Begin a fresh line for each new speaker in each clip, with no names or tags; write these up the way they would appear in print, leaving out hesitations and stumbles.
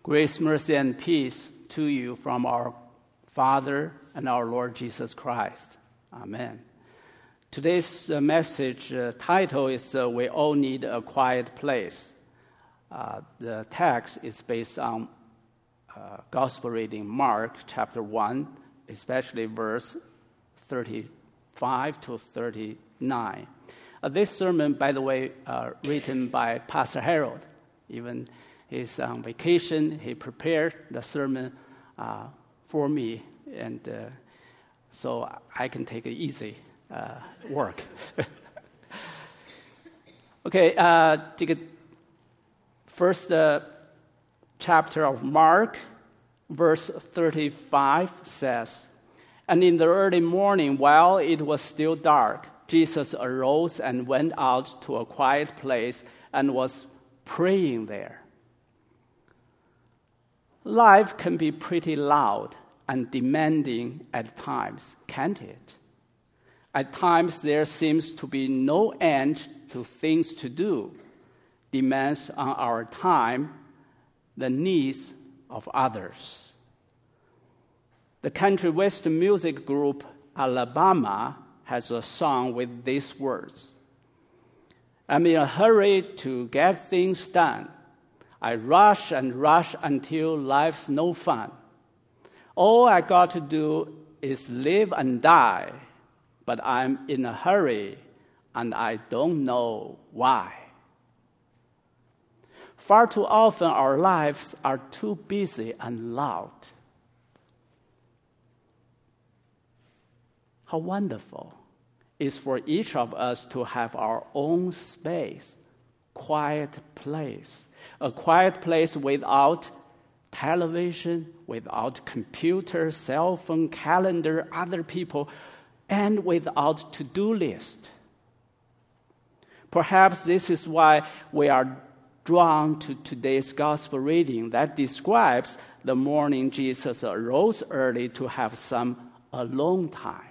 Grace, mercy, and peace to you from our Father and our Lord Jesus Christ. Amen. Today's message title is We All Need a Quiet Place. The text is based on Gospel reading Mark chapter 1, especially verse 35 to 39. This sermon, by the way, written by Pastor Harold. Even he's on vacation. He prepared the sermon for me, and so I can take it easy work. Okay, take it first chapter of Mark, verse 35 says, "And in the early morning, while it was still dark, Jesus arose and went out to a quiet place and was praying there." Life can be pretty loud and demanding at times, can't it? At times there seems to be no end to things to do, demands on our time, the needs of others. The country western music group Alabama has a song with these words: "I'm in a hurry to get things done. I rush and rush until life's no fun. All I got to do is live and die, but I'm in a hurry and I don't know why." Far too often our lives are too busy and loud. How wonderful it is for each of us to have our own space, quiet place. A quiet place without television, without computer, cell phone, calendar, other people, and without to-do list. Perhaps this is why we are drawn to today's gospel reading that describes the morning Jesus arose early to have some alone time.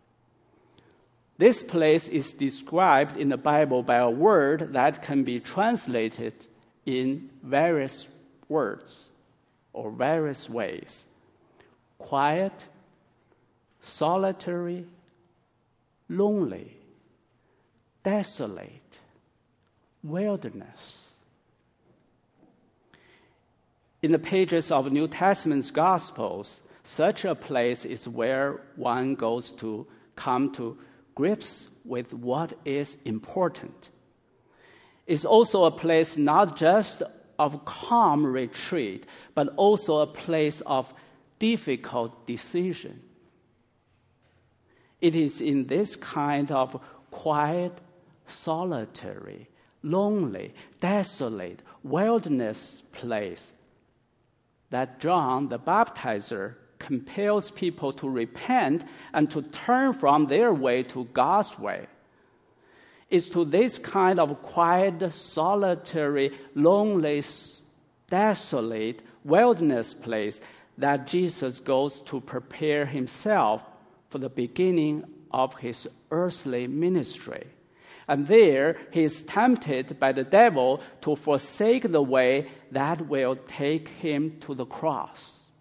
This place is described in the Bible by a word that can be translated in various words or various ways: quiet, solitary, lonely, desolate, wilderness. In the pages of New Testament's Gospels, such a place is where one goes to come to grips with what is important. It's also a place not just of calm retreat, but also a place of difficult decision. It is in this kind of quiet, solitary, lonely, desolate, wilderness place that John the Baptizer compels people to repent and to turn from their way to God's way. It's to this kind of quiet, solitary, lonely, desolate, wilderness place that Jesus goes to prepare himself for the beginning of his earthly ministry. And there he is tempted by the devil to forsake the way that will take him to the cross.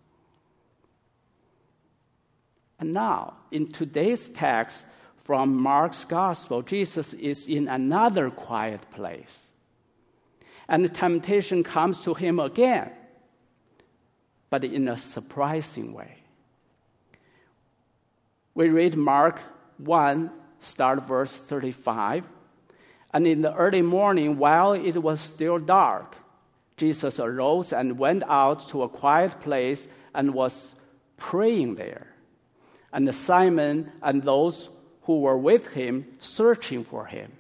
And now, in today's text from Mark's Gospel, Jesus is in another quiet place. And the temptation comes to him again, but in a surprising way. We read Mark 1, start verse 35. "And in the early morning, while it was still dark, Jesus arose and went out to a quiet place and was praying there. And Simon and those who were with him searching for him.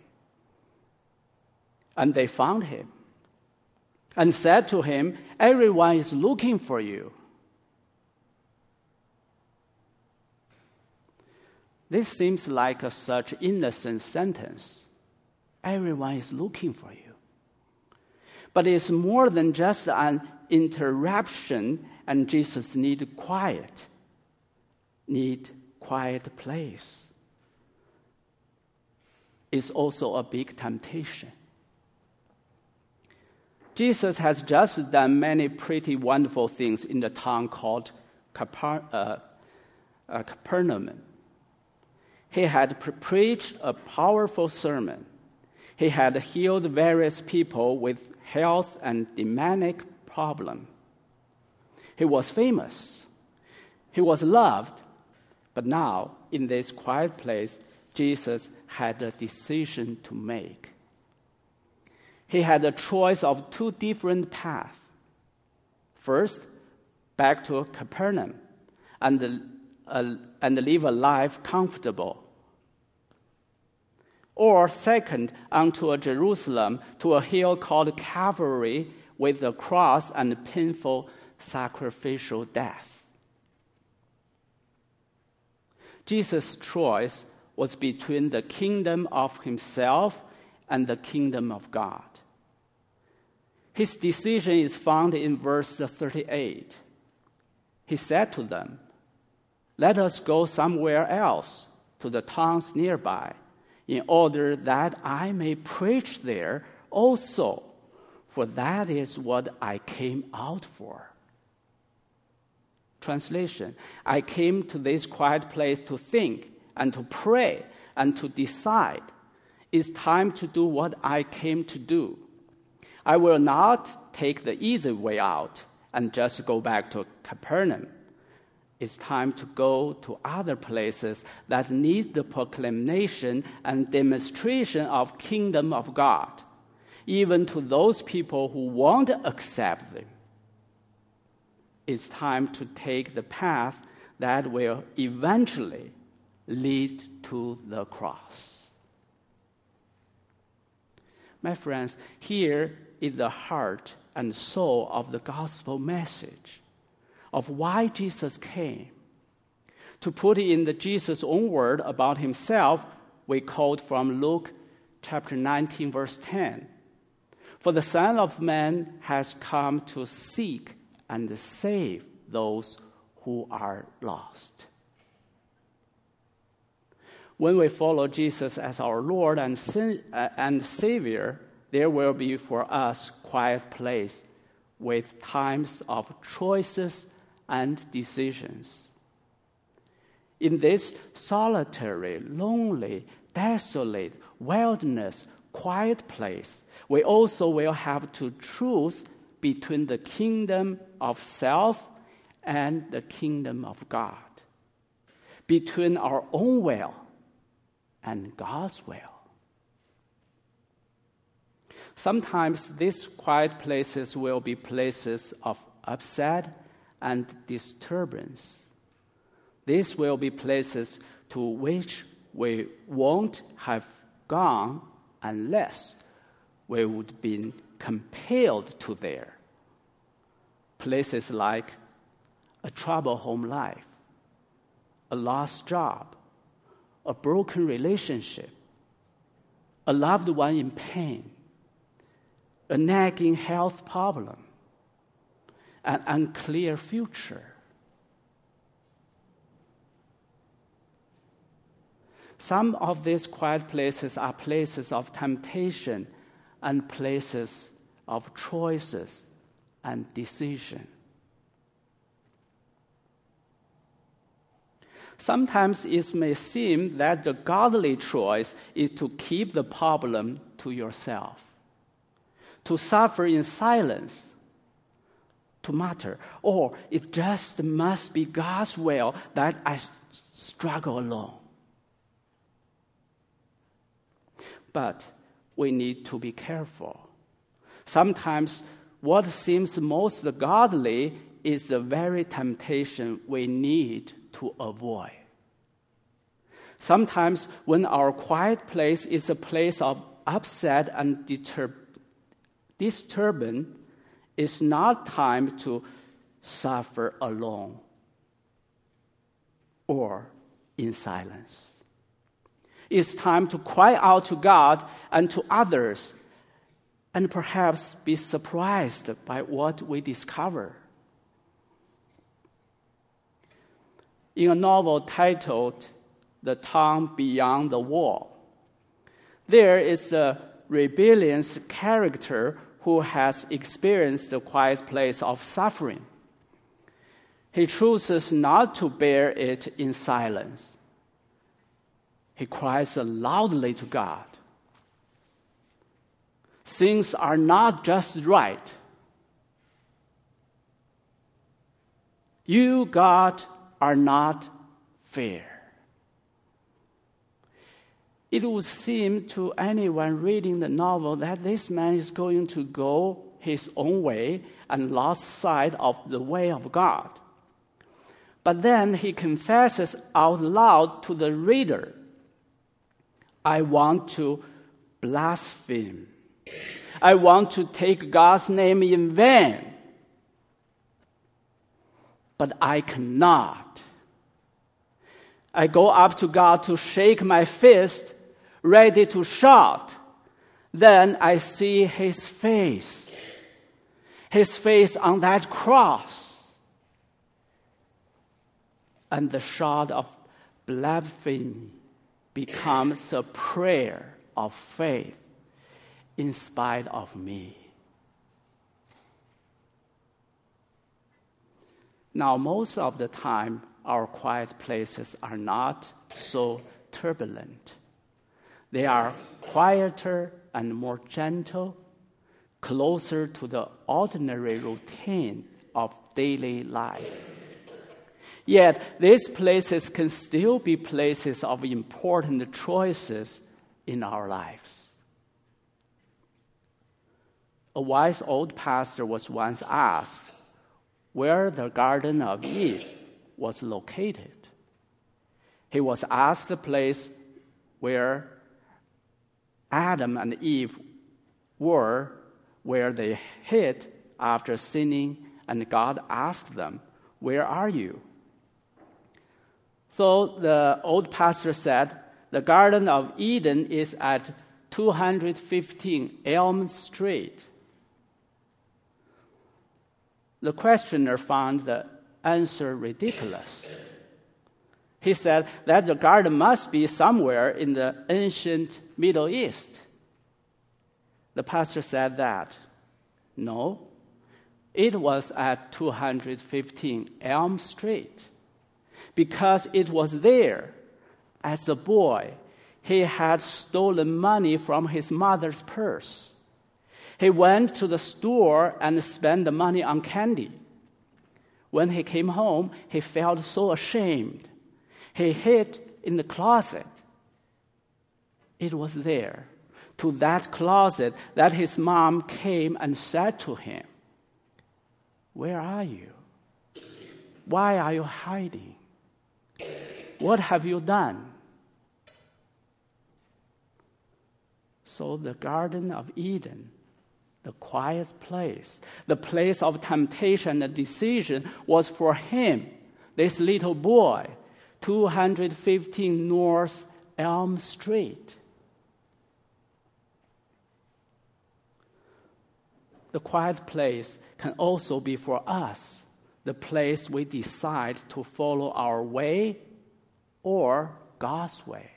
And they found him and said to him, 'Everyone is looking for you.'" This seems like such innocent sentence. Everyone is looking for you. But it's more than just an interruption, and Jesus need quiet place. It's also a big temptation. Jesus has just done many pretty wonderful things in the town called Capernaum. He had preached a powerful sermon. He had healed various people with health and demonic problems. He was famous. He was loved. But now, in this quiet place, Jesus had a decision to make. He had a choice of two different paths. First, back to Capernaum and live a life comfortable. Or second, unto Jerusalem, to a hill called Calvary with a cross and painful sacrificial death. Jesus' choice was between the kingdom of himself and the kingdom of God. His decision is found in verse 38. He said to them, "Let us go somewhere else, to the towns nearby, in order that I may preach there also, for that is what I came out for." Translation: I came to this quiet place to think and to pray and to decide. It's time to do what I came to do. I will not take the easy way out and just go back to Capernaum. It's time to go to other places that need the proclamation and demonstration of kingdom of God, even to those people who won't accept them. It's time to take the path that will eventually lead to the cross. My friends, here is the heart and soul of the gospel message of why Jesus came. To put it in Jesus' own word about himself, we quote from Luke chapter 19, verse 10. For the Son of Man has come to seek and save those who are lost. When we follow Jesus as our Lord and Savior, there will be for us quiet place with times of choices and decisions. In this solitary, lonely, desolate, wilderness, quiet place, we also will have to choose between the kingdom of self and the kingdom of God, between our own will and God's will. Sometimes these quiet places will be places of upset and disturbance. These will be places to which we won't have gone unless we would be compelled to there. Places like a troubled home life, a lost job, a broken relationship, a loved one in pain, a nagging health problem, an unclear future. Some of these quiet places are places of temptation and places of choices and decision. Sometimes it may seem that the godly choice is to keep the problem to yourself, to suffer in silence, to mutter, or it just must be God's will that I struggle alone. But we need to be careful. Sometimes what seems most godly is the very temptation we need to avoid. Sometimes when our quiet place is a place of upset and disturbance, it's not time to suffer alone or in silence. It's time to cry out to God and to others and perhaps be surprised by what we discover. In a novel titled The Town Beyond the Wall, there is a rebellious character who has experienced the quiet place of suffering. He chooses not to bear it in silence. He cries loudly to God. Things are not just right. You, God, are not fair. It would seem to anyone reading the novel that this man is going to go his own way and lost sight of the way of God. But then he confesses out loud to the reader, I want to blaspheme. I want to take God's name in vain. But I cannot. I go up to God to shake my fist, ready to shout. Then I see his face on that cross. And the shout of blasphemy becomes a prayer of faith in spite of me. Now, most of the time, our quiet places are not so turbulent. They are quieter and more gentle, closer to the ordinary routine of daily life. Yet, these places can still be places of important choices in our lives. A wise old pastor was once asked where the Garden of Eve was located. He was asked the place where Adam and Eve were, where they hid after sinning, and God asked them, "Where are you?" So the old pastor said, "The Garden of Eden is at 215 Elm Street." The questioner found the answer ridiculous. He said that the garden must be somewhere in the ancient Middle East. The pastor said that, no, it was at 215 Elm Street, because it was there. As a boy, he had stolen money from his mother's purse. He went to the store and spent the money on candy. When he came home, he felt so ashamed. He hid in the closet. It was there, to that closet, that his mom came and said to him, "Where are you? Why are you hiding? What have you done?" So the Garden of Eden, the quiet place, the place of temptation and decision, was for him, this little boy, 215 North Elm Street. The quiet place can also be for us, the place we decide to follow our way or God's way.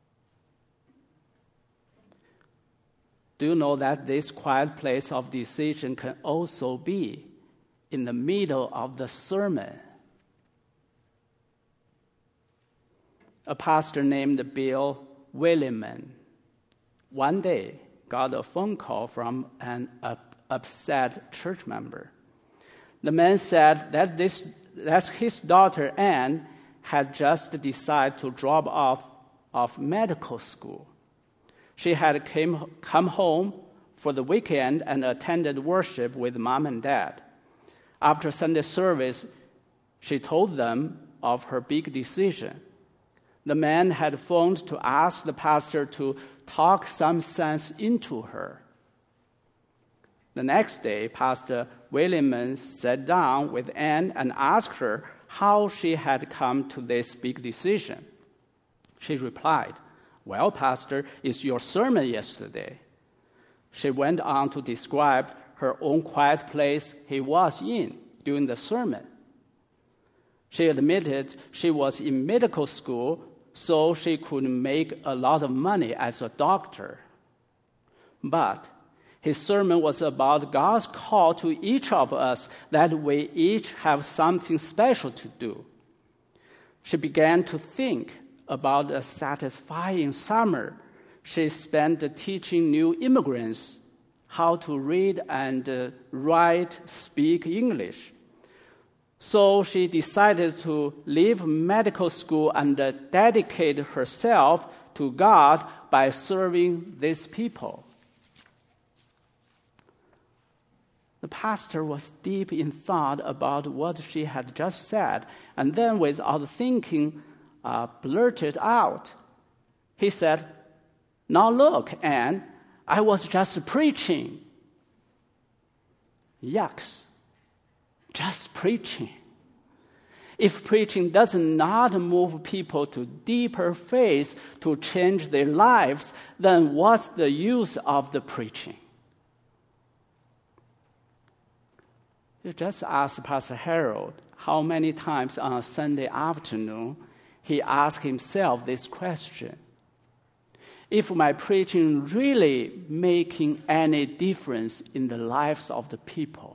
Do you know that this quiet place of decision can also be in the middle of the sermon? A pastor named Bill Williman one day got a phone call from an upset church member. The man said that his daughter Anne had just decided to drop off of medical school. She had come home for the weekend and attended worship with mom and dad. After Sunday service, she told them of her big decision. The man had phoned to ask the pastor to talk some sense into her. The next day, Pastor Williams sat down with Anne and asked her how she had come to this big decision. She replied, "Well, Pastor, it's your sermon yesterday." She went on to describe her own quiet place he was in during the sermon. She admitted she was in medical school, so she could make a lot of money as a doctor. But His sermon was about God's call to each of us that we each have something special to do. She began to think about a satisfying summer she spent teaching new immigrants how to read and write, speak English. So she decided to leave medical school and dedicate herself to God by serving these people. The pastor was deep in thought about what she had just said, and then without thinking, blurted out. He said, "Now look, Anne, I was just preaching." Yucks, just preaching. If preaching does not move people to deeper faith to change their lives, then what's the use of the preaching? You just ask Pastor Harold how many times on a Sunday afternoon he asked himself this question. If my preaching really making any difference in the lives of the people?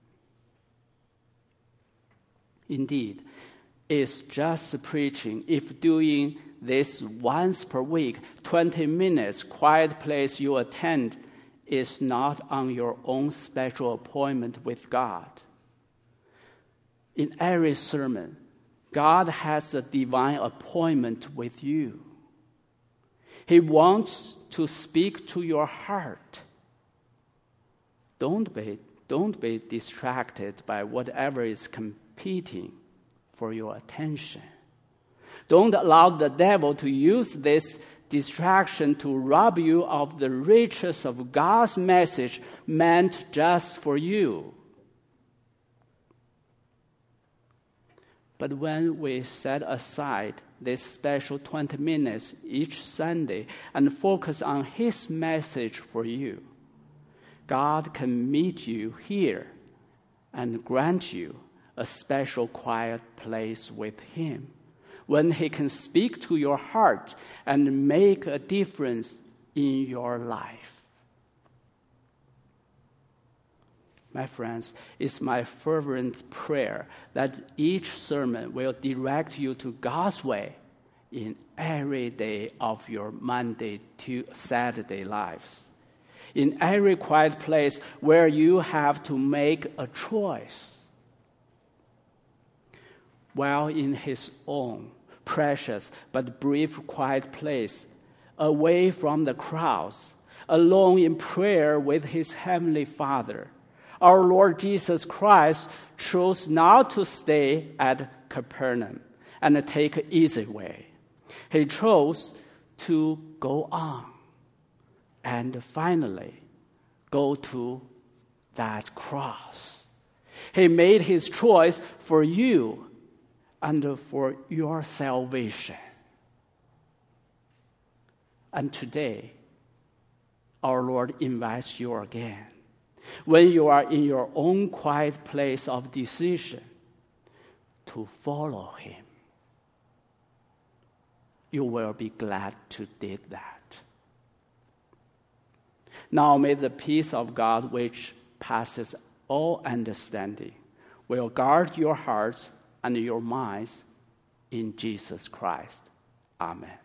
Indeed, it's just preaching. If doing this once per week, 20 minutes, quiet place you attend is not on your own special appointment with God. In every sermon, God has a divine appointment with you. He wants to speak to your heart. Don't be distracted by whatever is competing for your attention. Don't allow the devil to use this distraction to rob you of the riches of God's message meant just for you. But when we set aside this special 20 minutes each Sunday and focus on His message for you, God can meet you here and grant you a special quiet place with Him, when He can speak to your heart and make a difference in your life. My friends, it's my fervent prayer that each sermon will direct you to God's way in every day of your Monday to Saturday lives, in every quiet place where you have to make a choice. While in His own precious but brief quiet place, away from the crowds, alone in prayer with His Heavenly Father, our Lord Jesus Christ chose not to stay at Capernaum and take an easy way. He chose to go on and finally go to that cross. He made His choice for you and for your salvation. And today, our Lord invites you again. When you are in your own quiet place of decision, to follow Him. You will be glad to do that. Now may the peace of God, which passes all understanding, will guard your hearts and your minds in Jesus Christ. Amen.